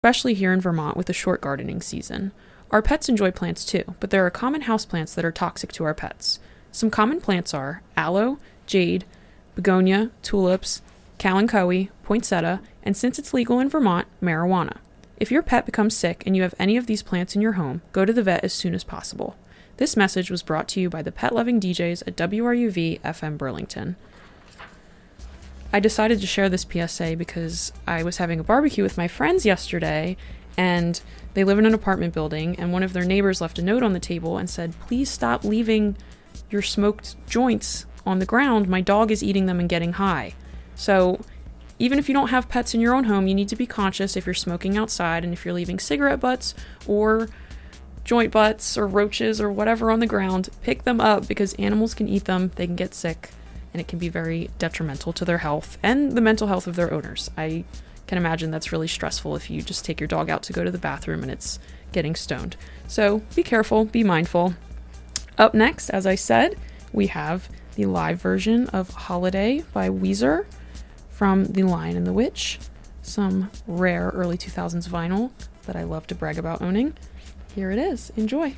especially here in Vermont with a short gardening season. Our pets enjoy plants too, but there are common houseplants that are toxic to our pets. Some common plants are aloe, jade, begonia, tulips, kalanchoe, poinsettia, and since it's legal in Vermont, marijuana. If your pet becomes sick and you have any of these plants in your home, go to the vet as soon as possible. This message was brought to you by the pet-loving DJs at WRUV FM Burlington. I decided to share this PSA because I was having a barbecue with my friends yesterday, and they live in an apartment building, and one of their neighbors left a note on the table and said, "Please stop leaving your smoked joints on the ground. My dog is eating them and getting high." So even if you don't have pets in your own home, you need to be conscious if you're smoking outside and if you're leaving cigarette butts or joint butts or roaches or whatever on the ground, pick them up because animals can eat them, they can get sick, and it can be very detrimental to their health and the mental health of their owners. I can imagine that's really stressful if you just take your dog out to go to the bathroom and it's getting stoned. So be careful, be mindful. Up next, as I said, we have the live version of Holiday by Weezer from The Lion and the Witch, some rare early 2000s vinyl that I love to brag about owning. Here it is. Enjoy.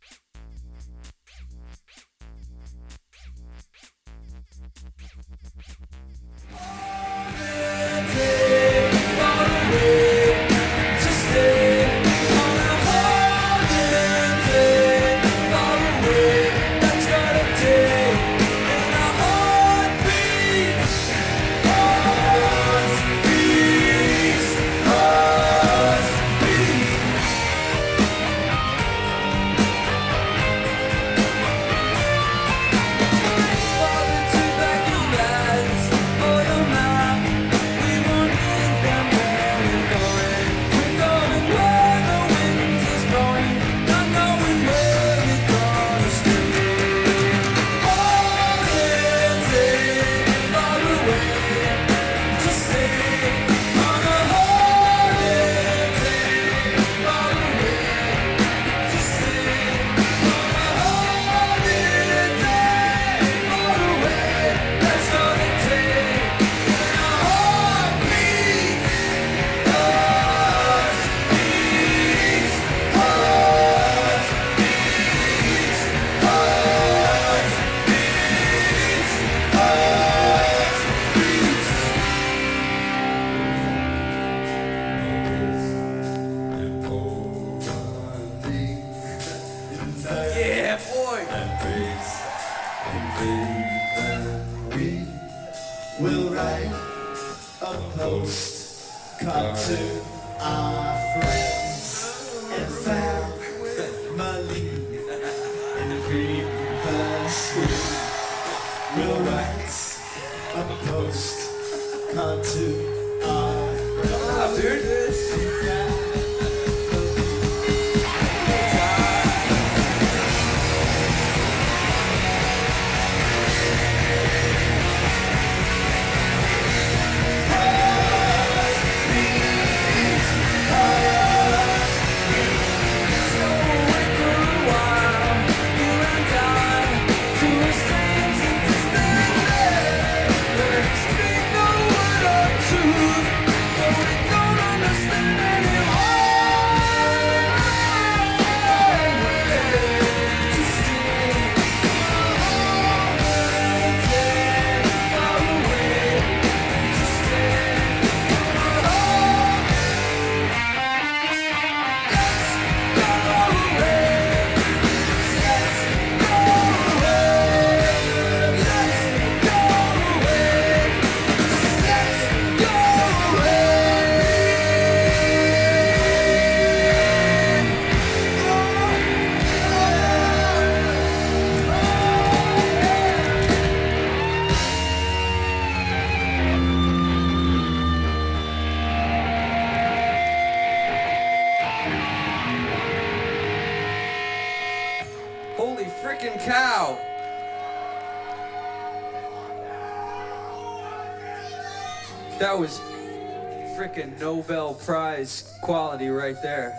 That was frickin' Nobel Prize quality right there.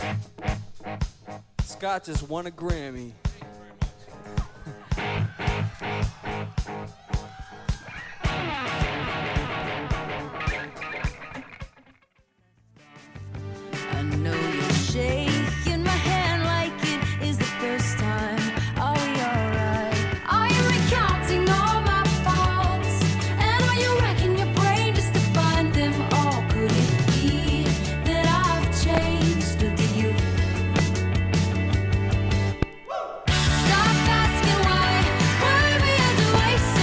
Scott just won a Grammy. I know you're shaking my hand like it is the first time. Are we alright? Are you recounting all my faults? And are you racking your brain just to find them all? Could it be that I've changed, or did you? Stop asking why we had to waste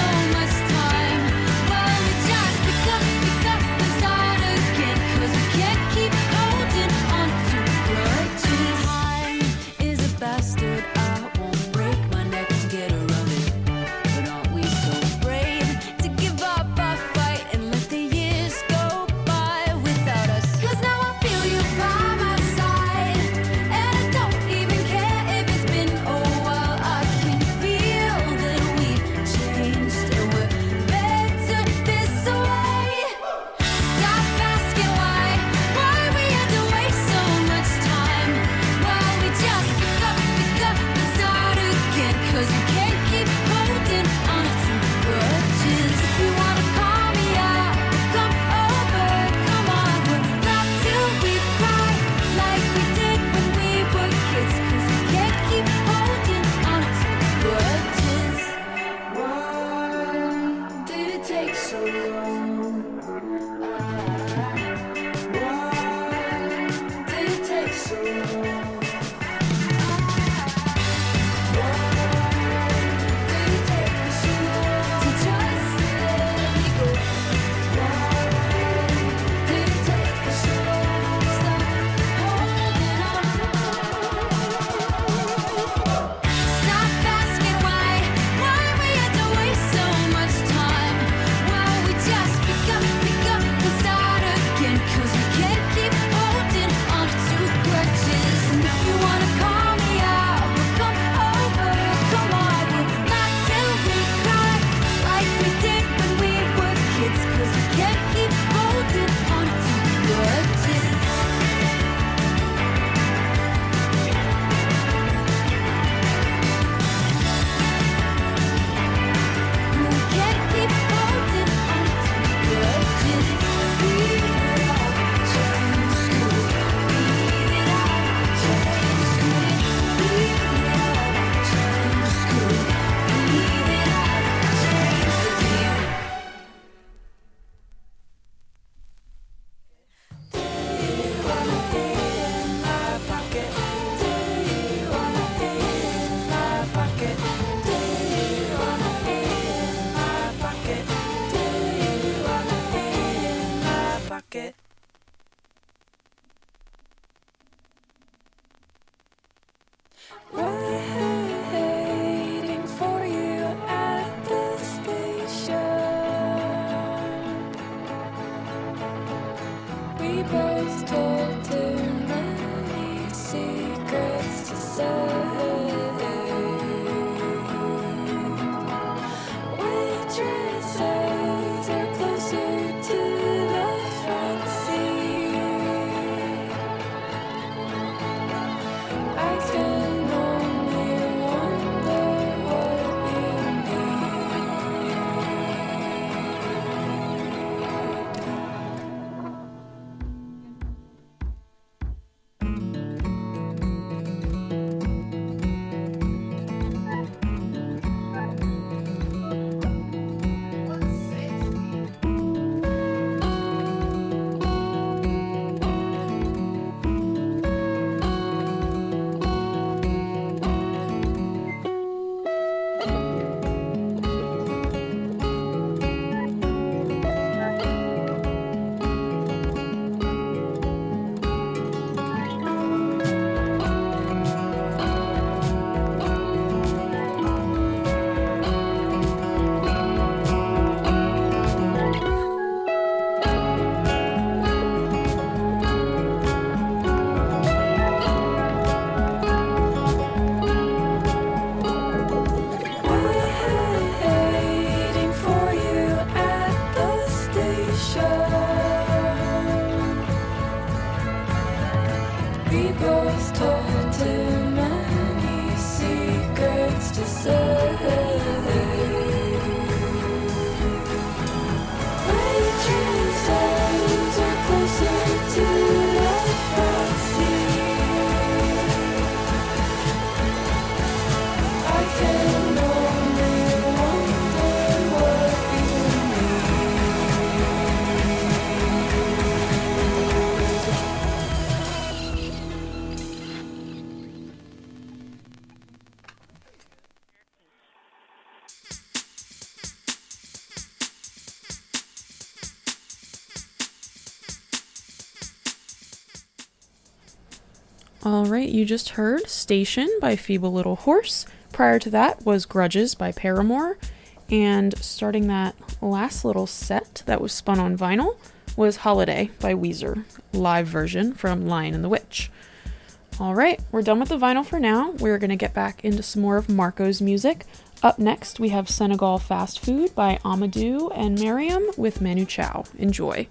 All right, you just heard Station by Feeble Little Horse. Prior to that was Grudges by Paramore. And starting that last little set that was spun on vinyl was Holiday by Weezer, live version from Lion and the Witch. All right, we're done with the vinyl for now. We're going to get back into some more of Marco's music. Up next, we have Senegal Fast Food by Amadou and Miriam with Manu Chao. Enjoy.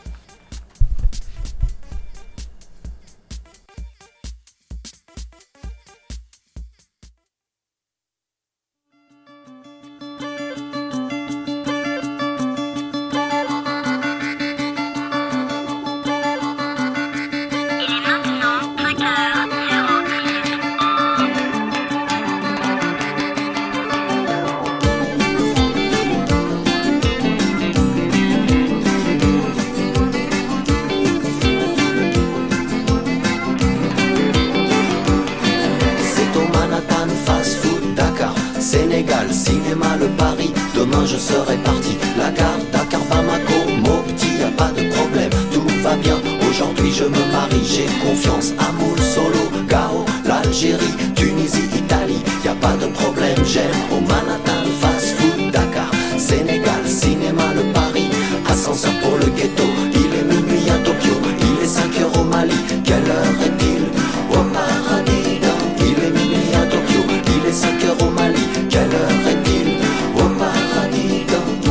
Cinéma, le Paris, demain je serai parti. La gare, Dakar, Bamako, Mopti, y a pas de problème, tout va bien. Aujourd'hui je me marie, j'ai confiance. Amoul, Solo, Gao, l'Algérie, Tunisie, Italie, y a pas de problème. J'aime au Manhattan, fast food, Dakar, Sénégal, cinéma, le Paris, ascenseur pour le ghetto. Il est minuit à Tokyo, il est 5h au Mali. Quelle heure est-il au paradis? Il est minuit à Tokyo, il est 5h au Mali. Quelle heure est-il au paradis?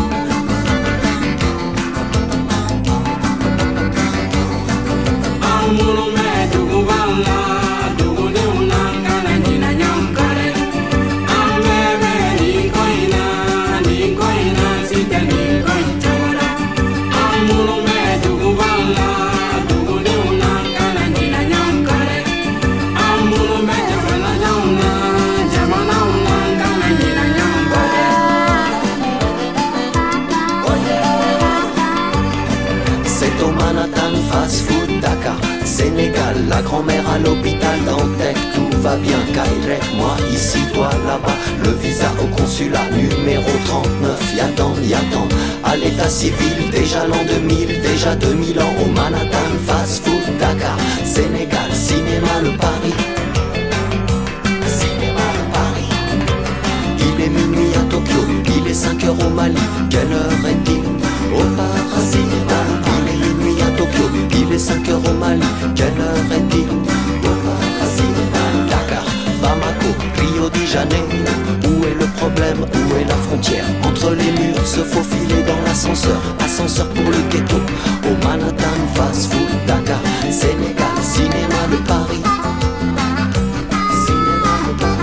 Fast food, Dakar, Sénégal, la grand-mère à l'hôpital Dantec, tout va bien, Kairek, moi ici, toi là-bas, le visa au consulat numéro 39, y'attend, à l'état civil, déjà l'an 2000, déjà 2000 ans, au Manhattan, fast food, Dakar, Sénégal, cinéma, le Paris, cinéma, le Paris, il est minuit à Tokyo, il est 5h au Mali, quelle heure est-il au paradis? Tokyo, il est 5h au Mali, quelle heure est-il au paradis? Dakar, Bamako, Rio de Janeiro, où est le problème, où est la frontière? Entre les murs, se faufiler dans l'ascenseur, ascenseur pour le ghetto. Au Manhattan, fast food, Dakar, Sénégal, cinéma, le Paris. Cinéma, le Paris.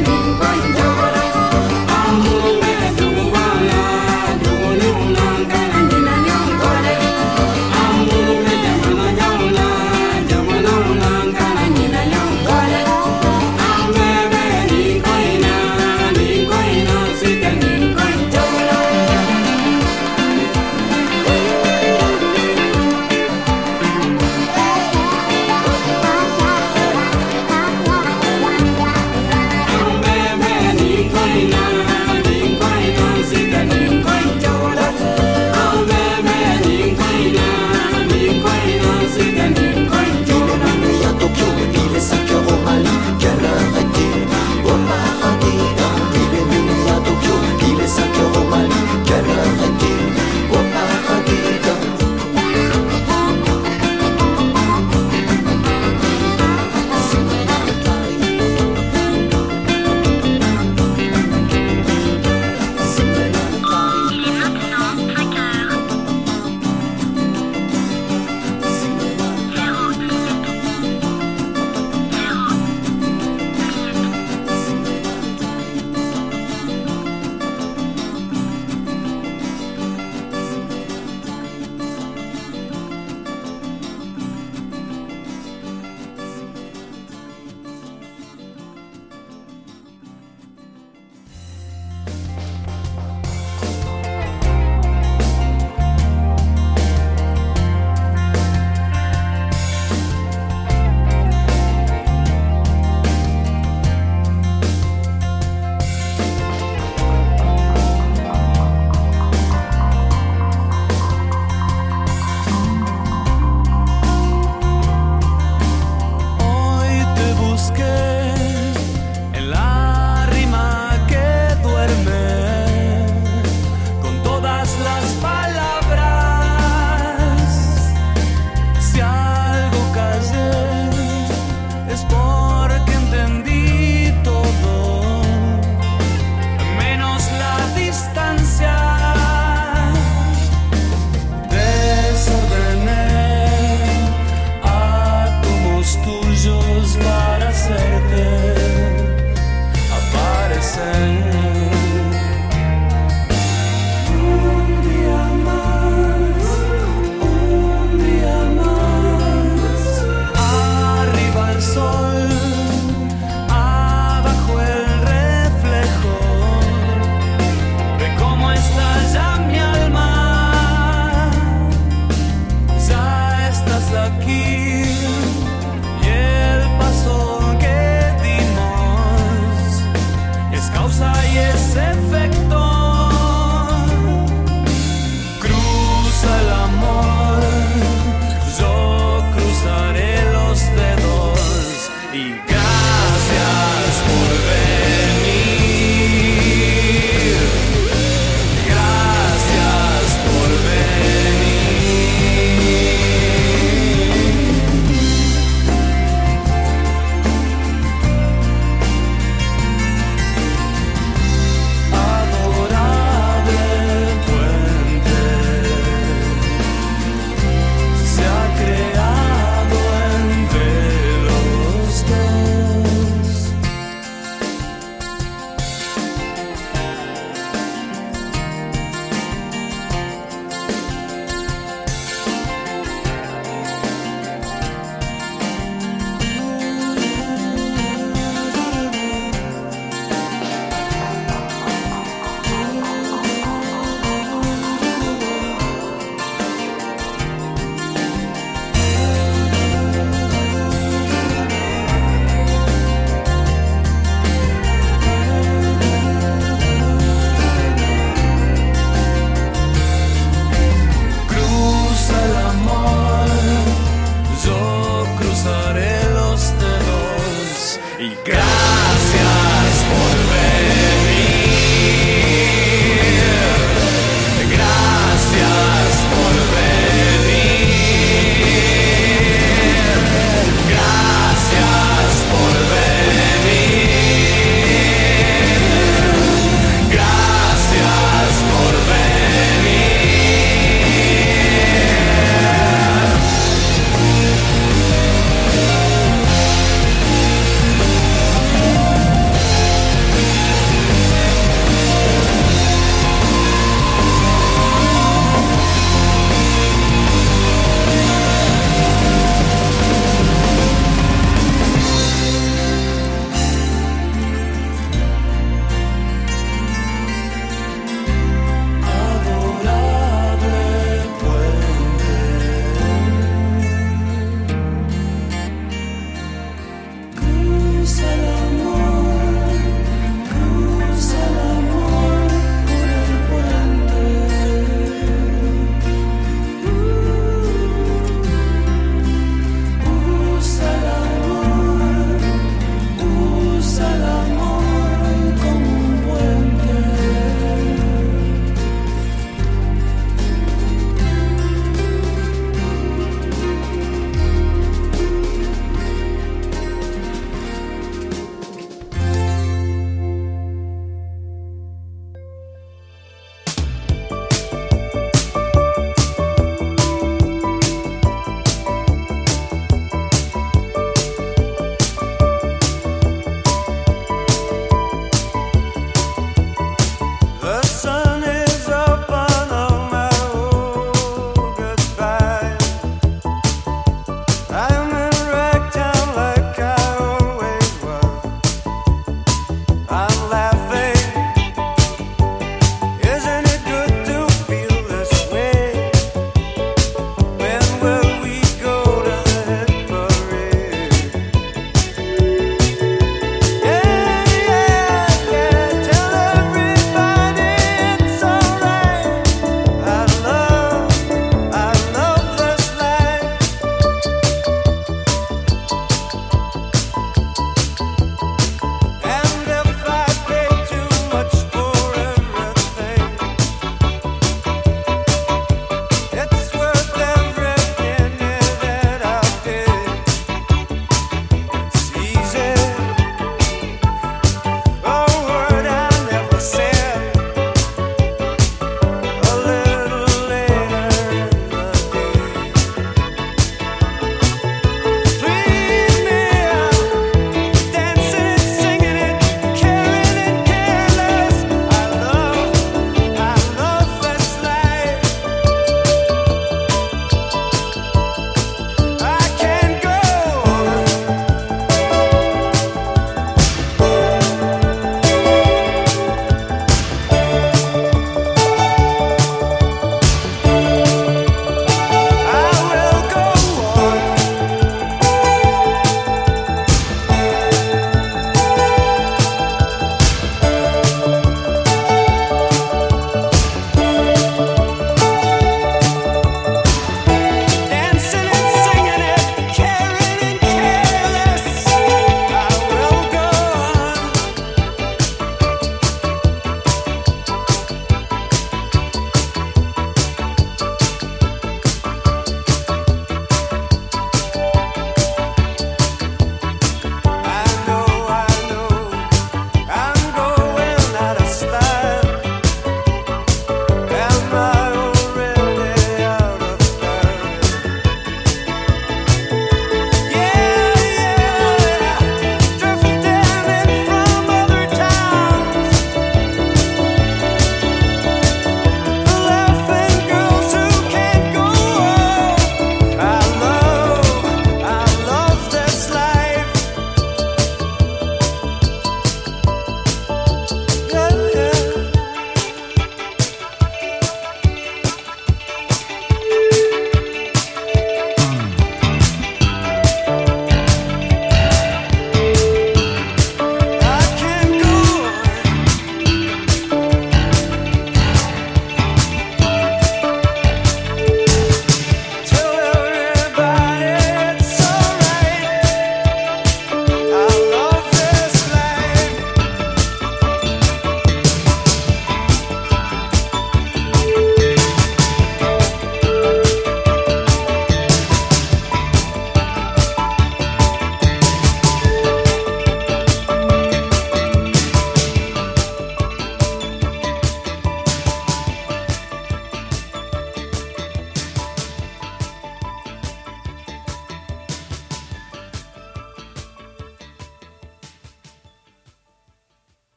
Thank you.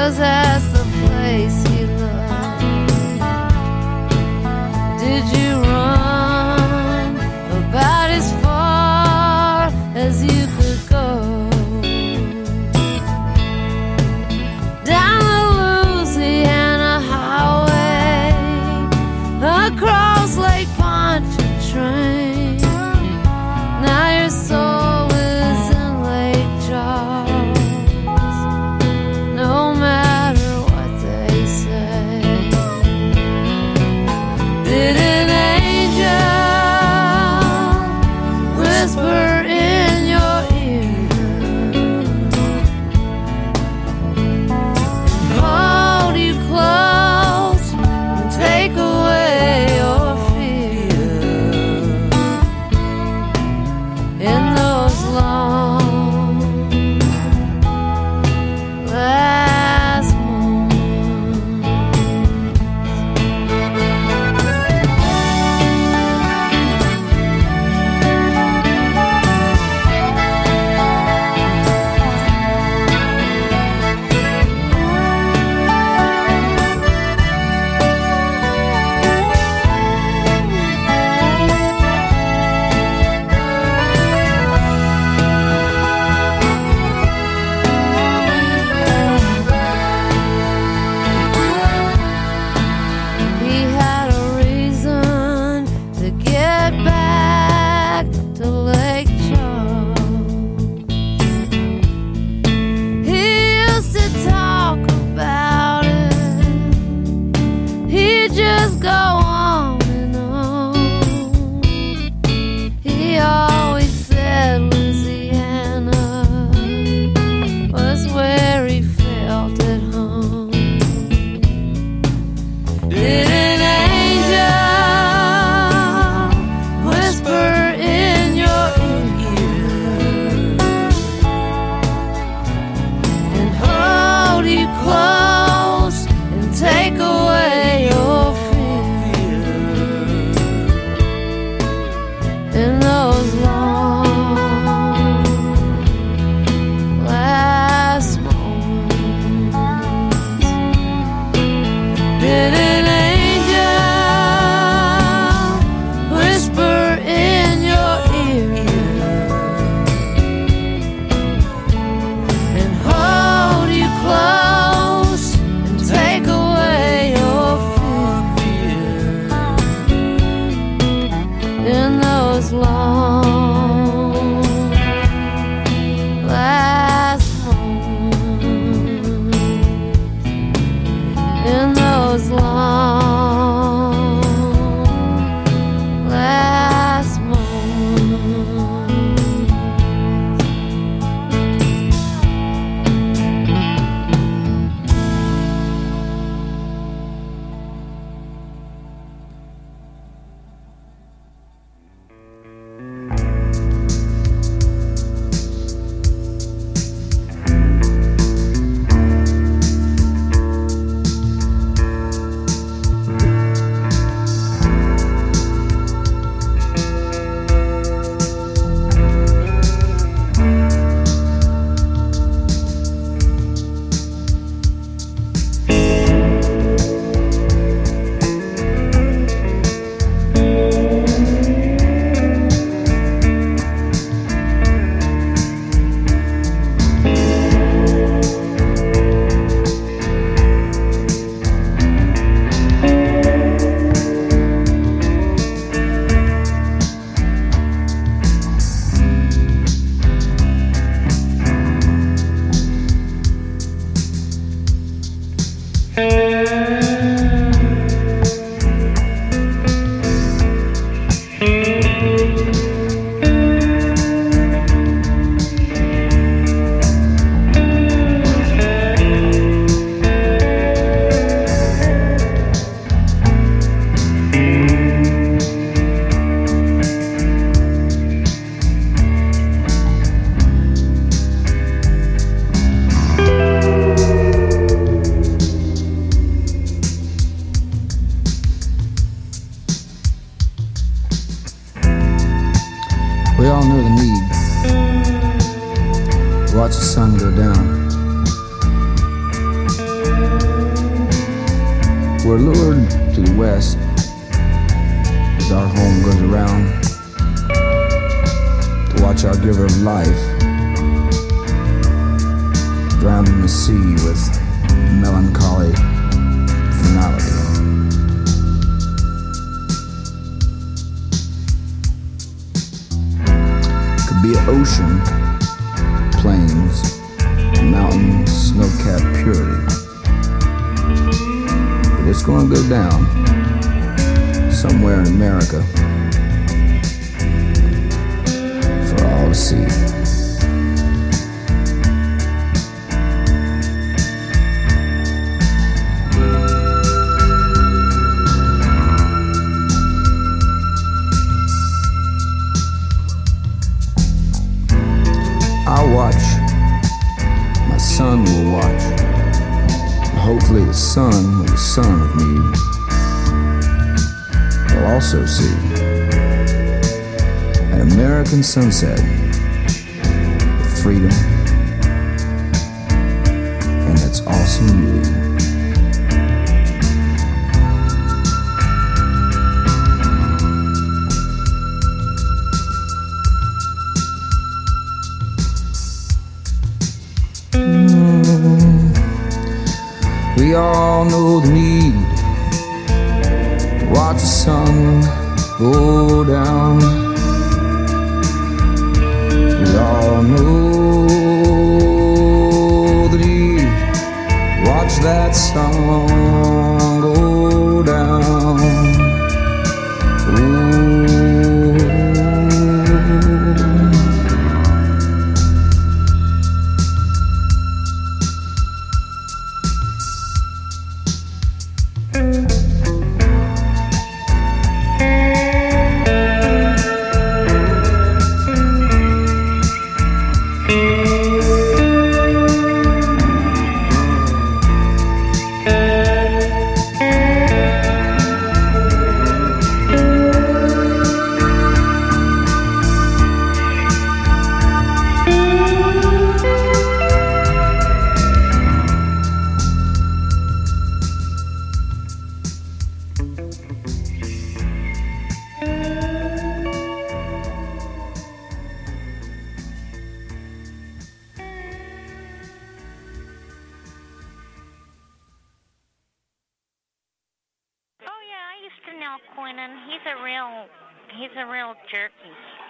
'cause that's the place he loved. Did you run about as far as you could go? Down the Louisiana highway, across Lake Pontchartrain. Now your soul is in Lake Charles. No matter We're lured to the west as our home goes around to watch our giver of life drown in the sea with melancholy finality. Could be an ocean, plains, mountain, snow-capped purity. But it's gonna go down somewhere in America for all to see. I'll watch. My son will watch. Hopefully the son of the son of me will also see an American sunset with freedom and its awesome beauty. We all know the need to watch the sun go down. We all know the need to watch that sun go down. Ooh. Oh yeah, I used to know Quinnen. He's a real jerky.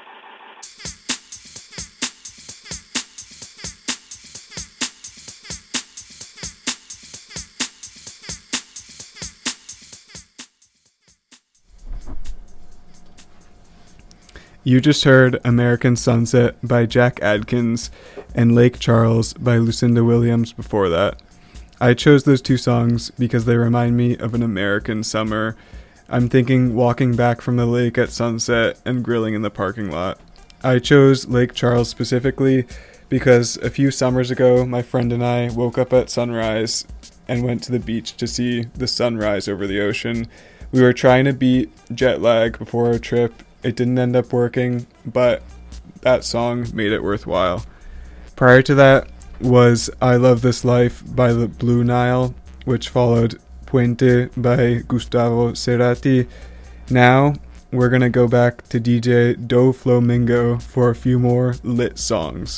You just heard American Sunset by Jack Adkins and Lake Charles by Lucinda Williams before that. I chose those two songs because they remind me of an American summer. I'm thinking walking back from the lake at sunset and grilling in the parking lot. I chose Lake Charles specifically because a few summers ago, my friend and I woke up at sunrise and went to the beach to see the sunrise over the ocean. We were trying to beat jet lag before our trip. It didn't end up working, but that song made it worthwhile. Prior to that was I Love This Life by the Blue Nile, which followed Puente by Gustavo Cerati. Now, we're gonna go back to DJ Do Flamingo for a few more lit songs.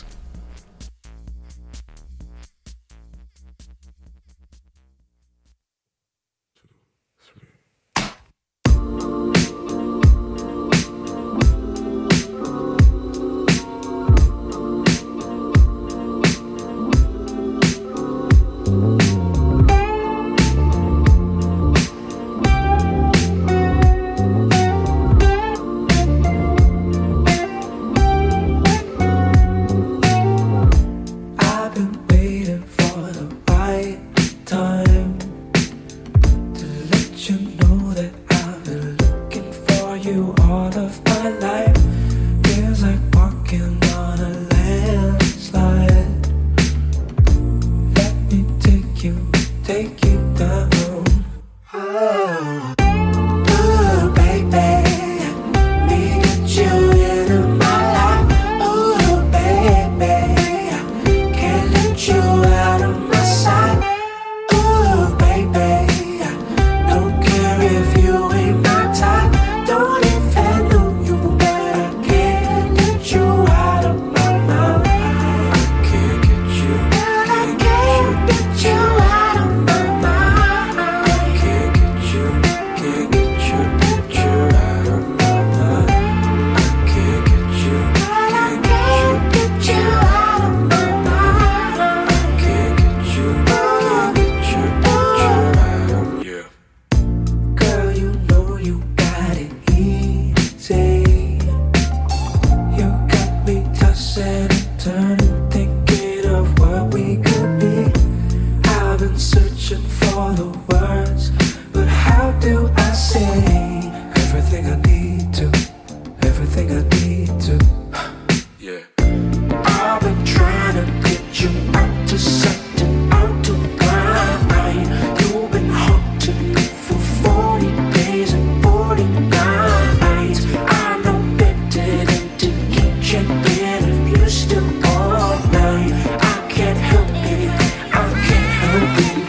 been searching for the words, but how do I say everything I need to? Everything I need to. Yeah. I've been trying to get you out to something, out to grind. You've been haunting me for 40 days and 40 nights. I know better than to keep checking if you're still all night. I can't help it, I can't help it.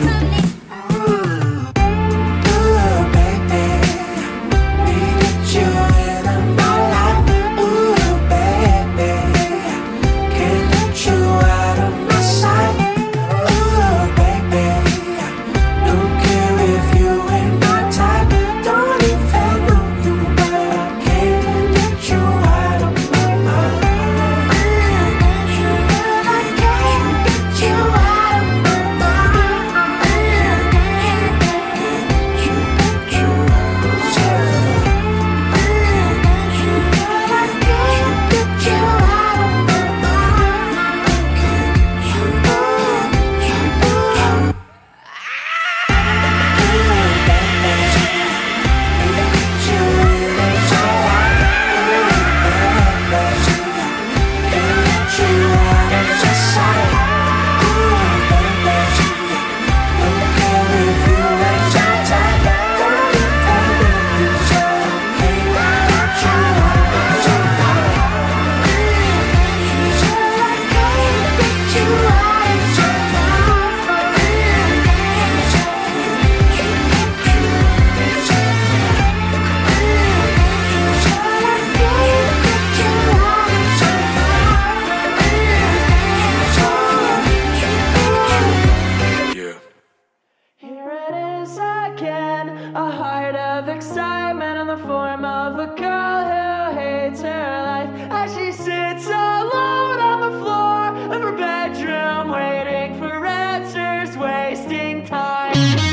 Ooh, baby, needed you in my life. Ooh, baby, can't let you out of my sight. Ooh, baby, don't care if you ain't my type. Don't even know you, but I can't get you out of my mind. I can't get you out of my Here it is again, a heart of excitement in the form of a girl who hates her life as she sits alone on the floor of her bedroom, waiting for answers, wasting time.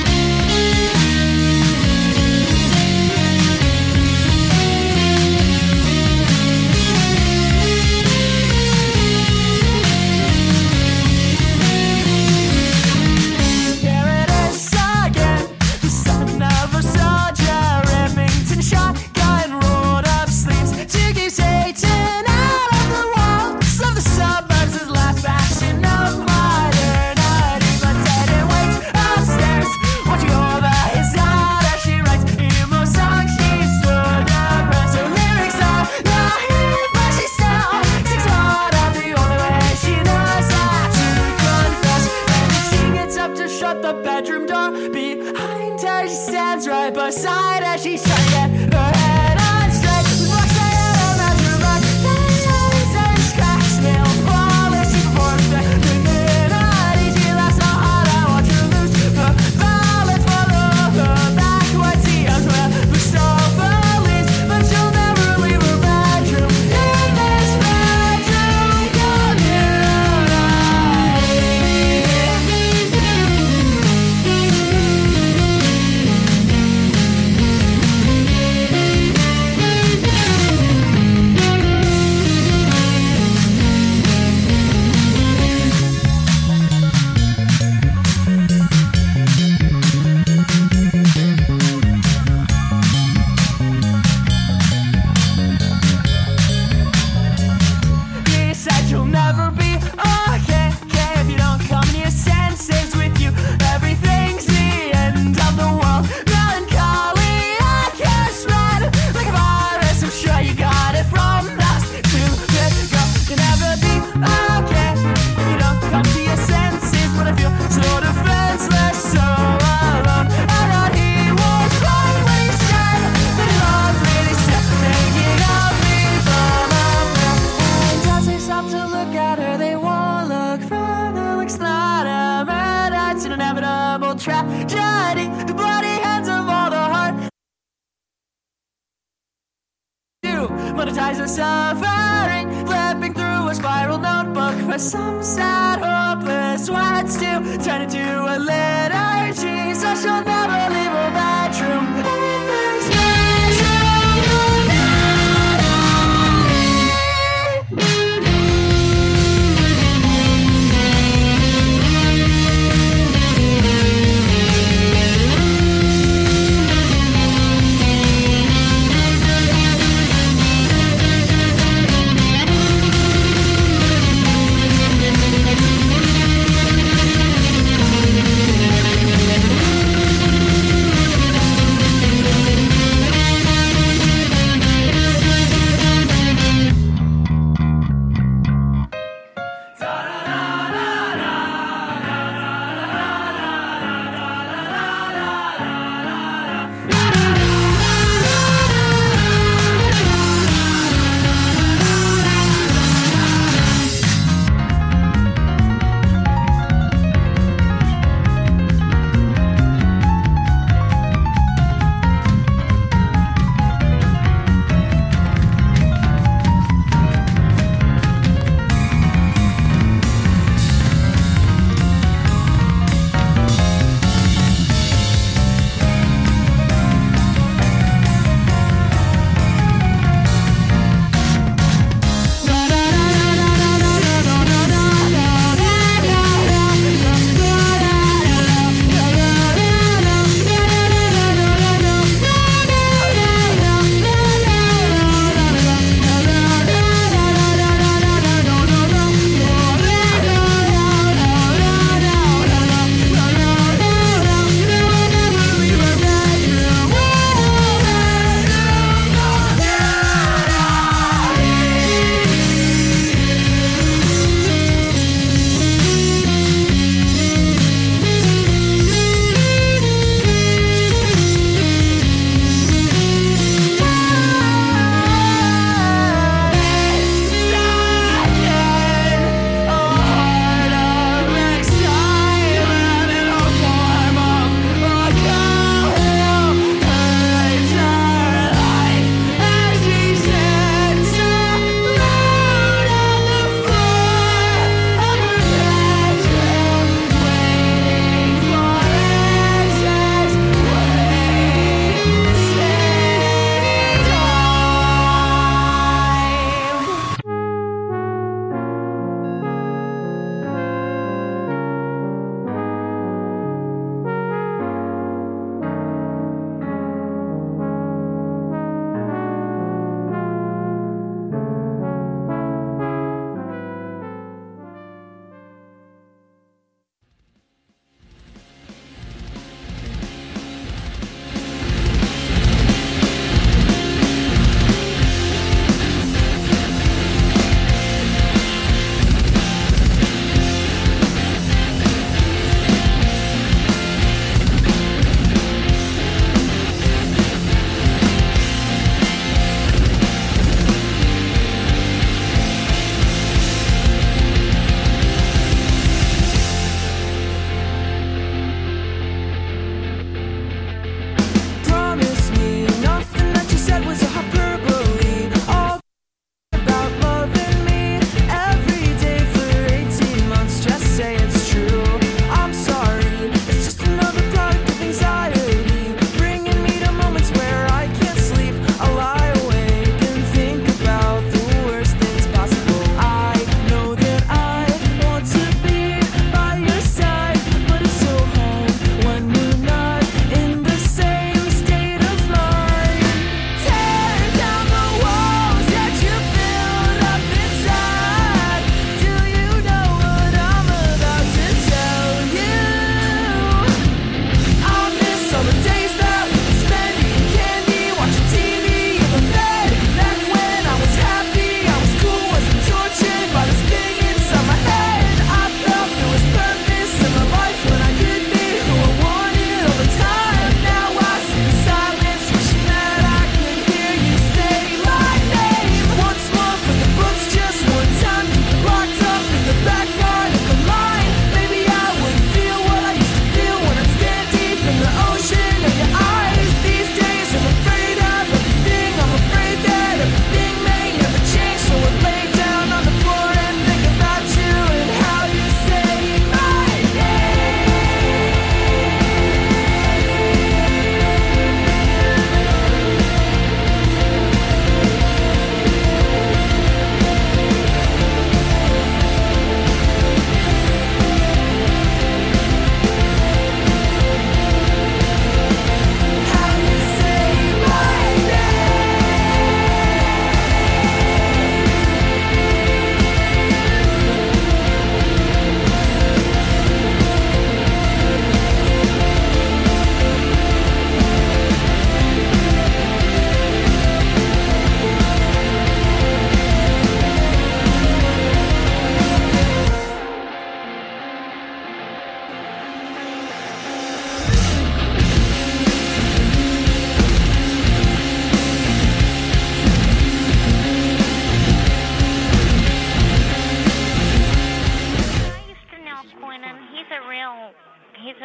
Here it is again, the son of a soldier, Remington shotgun, rolled up sleeves to keep Satan out of the walls of the suburbs. His last bastion of modernity, but dead and waits upstairs, watching over his heart as she writes emo songs. She stood up, her lyrics are naive, but she still sings hard out the only way she knows how to confess. And she gets up to shut the bedroom door behind her. She stands right beside her. She's trying to get her head on straight. Walks right out of her bedroom, but then always turns cracks, nail polish. She performs the divinity. She laughs so hard I watch her lose the balance. Follow her backwards. He asks where the sofa leads, but she'll never leave her bedroom. In this bedroom He said you'll never be okay if you don't come to your senses. With you, everything's the end of the world. Melancholy, I can't spread like a virus. I'm sure you got it from last stupid girl. You'll never be okay if you don't come to your senses. But I feel so defenseless, so alone. I thought he was right when he said that he loved me. He said thinking of me from afar. And tells herself to look at her, they won't look further. Looks not a murder, it's an inevitable tragedy. The bloody hands of all the heart. You monetize the suffering, flipping through a spiral notebook for some sad, hopeless words to turn into a liturgy. So she'll never leave her bedroom. In this bedroom,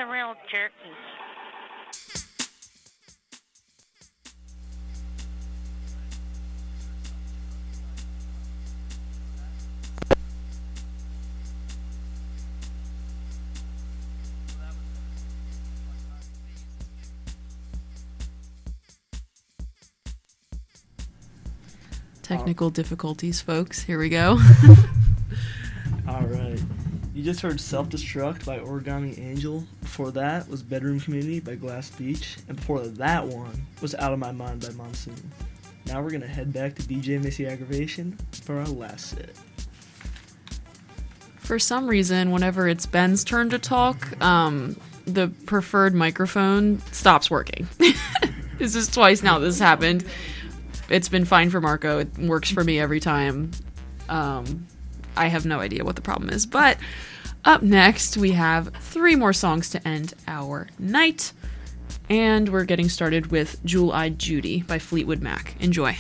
real jerky. Technical difficulties, folks. Here we go. Alright. You just heard Self-Destruct by Origami Angel. Before that was Bedroom Community by Glass Beach. And before that one was Out of My Mind by Monsoon. Now we're going to head back to DJ Missy Aggravation for our last set. For some reason, whenever it's Ben's turn to talk, the preferred microphone stops working. This is twice now this has happened. It's been fine for Marco. It works for me every time. I have no idea what the problem is. But up next, we have 3 more songs to end our night. And we're getting started with Jewel-Eyed Judy by Fleetwood Mac. Enjoy.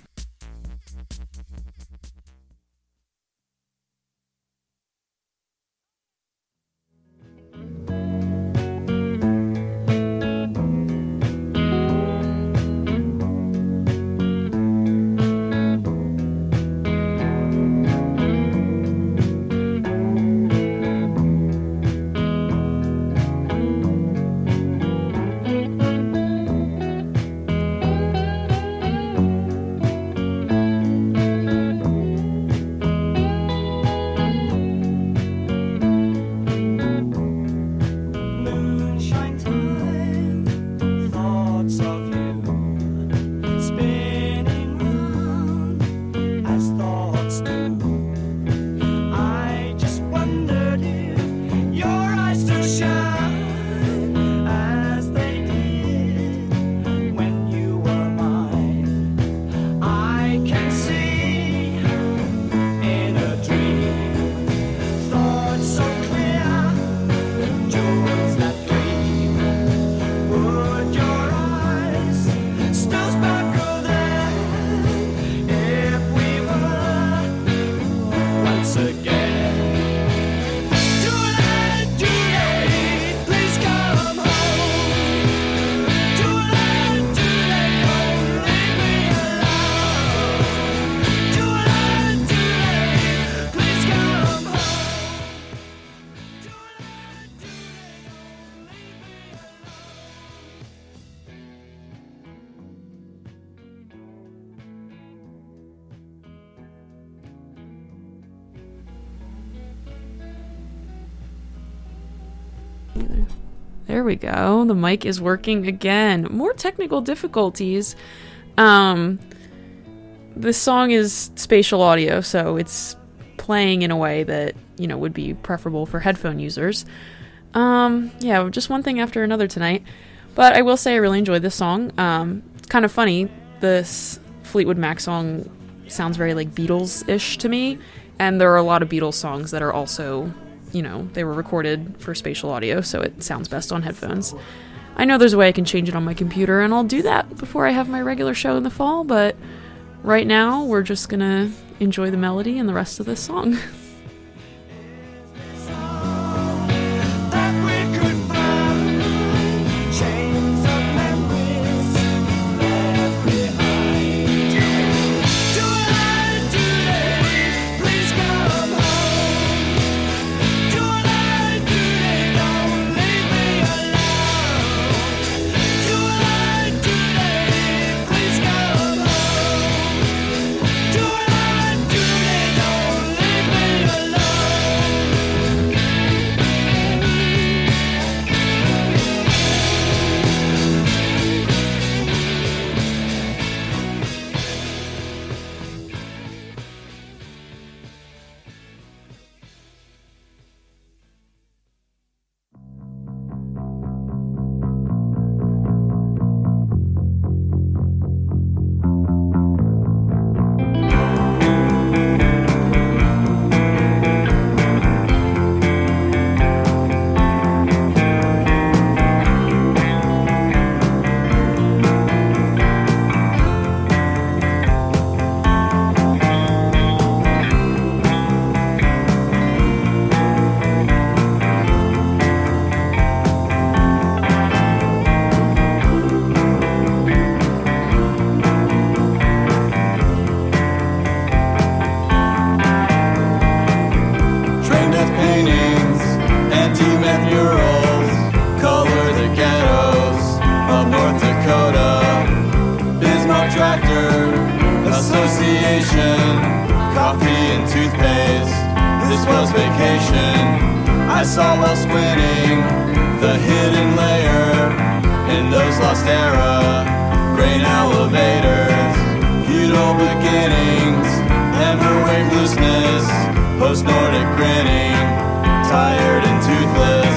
There we go. The mic is working again. More technical difficulties. This song is spatial audio, so it's playing in a way that, you know, would be preferable for headphone users. Yeah, just one thing after another tonight. But I will say I really enjoyed this song. It's kind of funny. This Fleetwood Mac song sounds very like Beatles-ish to me. And there are a lot of Beatles songs that are also, you know, they were recorded for spatial audio, so it sounds best on headphones. I know there's a way I can change it on my computer, and I'll do that before I have my regular show in the fall, but right now we're just gonna enjoy the melody and the rest of this song. Please come home. association, coffee and toothpaste. This was vacation. I saw while squinting the hidden layer in those lost era grain elevators, feudal beginnings, Ember-wave looseness, post-Nordic grinning, tired and toothless.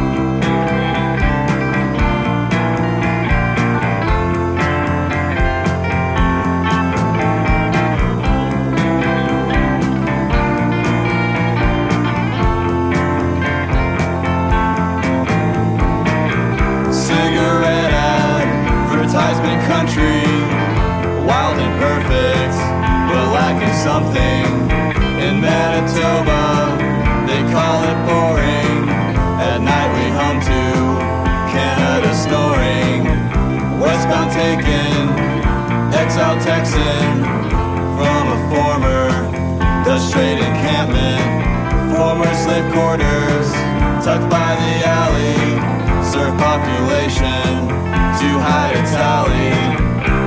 Cigarette advertisement country, wild and perfect, but lacking something. In Manitoba, they call it boring. At night we hum to Canada snoring. Westbound taken, exile Texan from a former Dutch trade encampment. Former slave quarters tucked by the alley. Serve population too high to tally.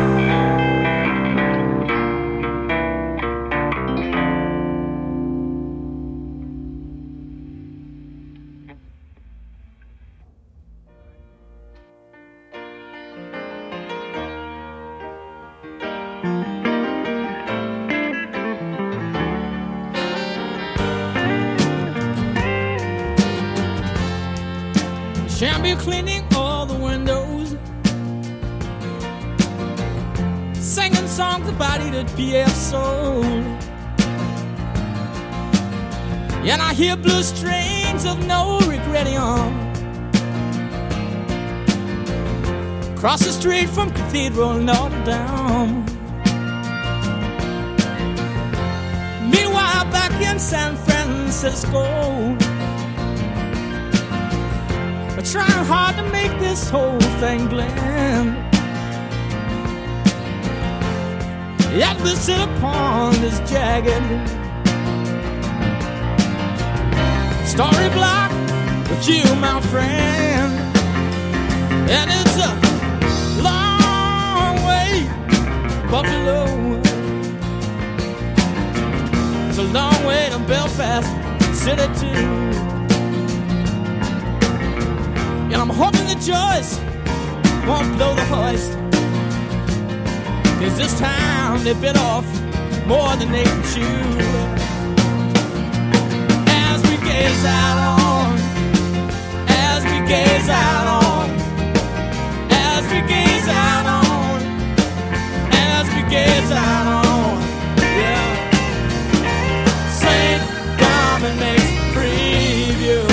Shampoo cleaning all the windows, singing songs about Edith Piaf soul. And I hear blue strains of no regretting across the street from Cathedral Notre Dame. Meanwhile, back in San Francisco, trying hard to make this whole thing blend. Yet we sit upon this jagged story block with you, my friend. And it's a long way, Buffalo. It's a long way to Belfast City too. And I'm hoping that Joyce won't blow the hoist, 'cause this time they bit off more than they can chew. As we gaze out on, as we gaze out on, as we gaze out on, as we gaze out on, yeah. St. Dominic's preview.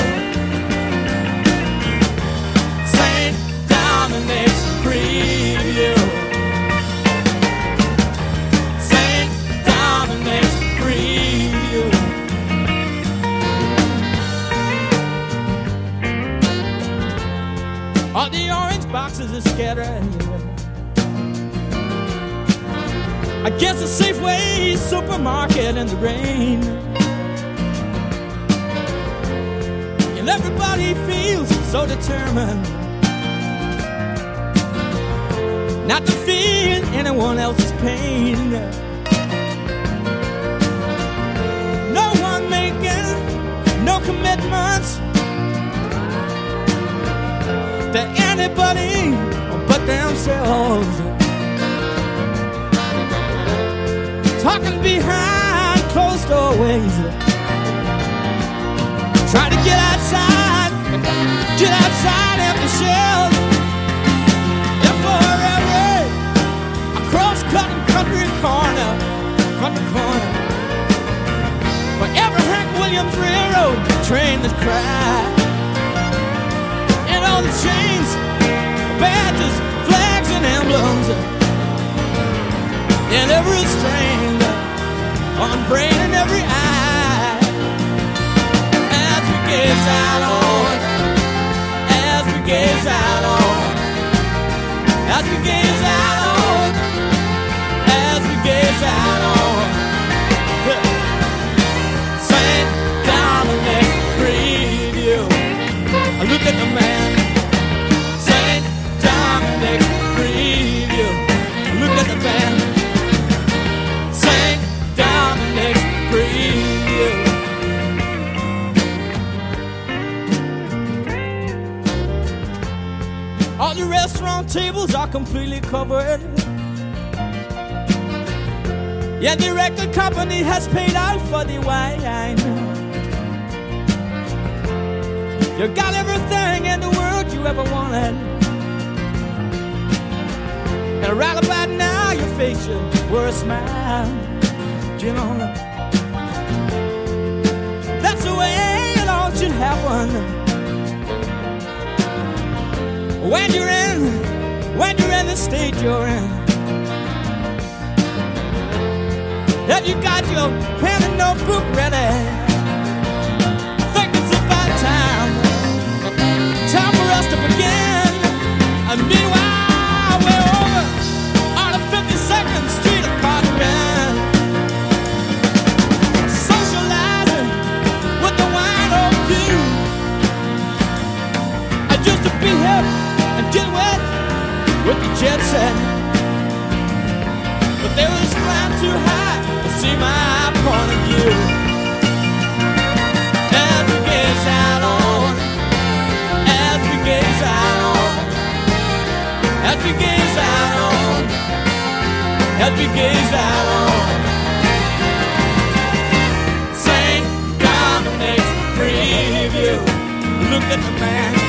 Dominic's preview. St. Dominic's preview. All the orange boxes are scattered anywhere. I guess a Safeway supermarket in the rain. And everybody feels so determined not to feel anyone else's pain. No one making no commitments to anybody but themselves. Talking behind closed doorways. Try to get outside empty shells. Cross-cutting country corner, for every Hank Williams Railroad train that cried, and all the chains, badges, flags, and emblems, and every strain on brain and every eye. As we gaze out on, as we gaze out on, as we gaze out on, as we gaze out on St. Dominic preview. I look at the man, St. Dominic preview. I look at the band, All your restaurant tables are completely covered. Yeah, the record company has paid out for the wine. You got everything in the world you ever wanted. And right about now, your face should wear a smile. You know, that's the way it all should happen. When you're in the state you're in, that you got your pen and notebook ready. Think it's about time for us to begin. And meanwhile, we're over on the 52nd Street apartment, socializing with the wine or view. I used to be hip and get wet with the jet set, but they was flying too high to see my point of view. As we gaze out on, as we gaze out on, as we gaze out on, as we gaze out on. St. Dominic's preview. Look at the man.